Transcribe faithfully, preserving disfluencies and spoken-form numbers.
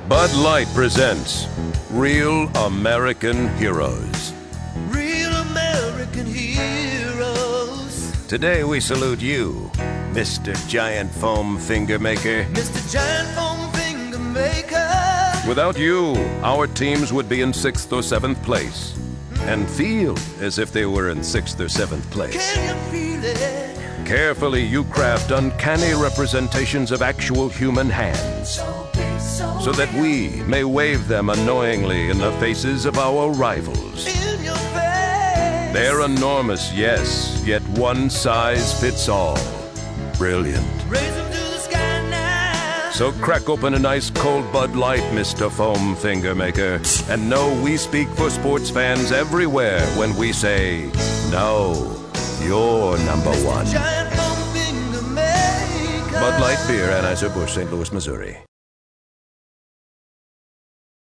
Bud Light presents Real American Heroes. Real American heroes. Today we salute you, Mister Giant Foam Finger Maker. Mister Giant Foam Finger Maker. Without you, our teams would be in sixth or seventh place and feel as if they were in sixth or seventh place. Can you feel it? Carefully, you craft uncanny representations of actual human hands So big, so, so that we may wave them annoyingly in the faces of our rivals. in your face. They're enormous, yes, yet one size fits all. Brilliant. Raise them to the sky now. So crack open a nice cold Bud Light, Mister Foam Finger Maker, and know we speak for sports fans everywhere when we say, no, you're number one. Giant Foam Finger Maker. Bud Light Beer, Anheuser-Busch, Saint Louis, Missouri.